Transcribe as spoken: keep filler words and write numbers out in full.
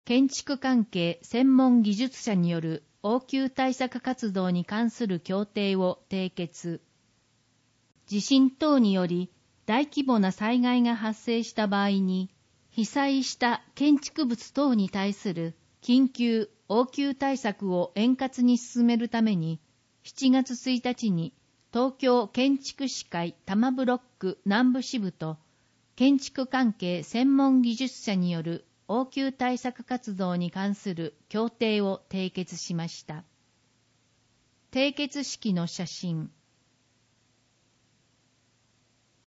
建築関係専門技術者による応急対策活動に関する協定を締結。地震等により大規模な災害が発生した場合に、被災した建築物等に対する緊急応急対策を円滑に進めるために、しちがつついたちに東京建築士会多摩ブロック南部支部と建築関係専門技術者による応急対策活動に関する協定を締結しました。締結式の写真。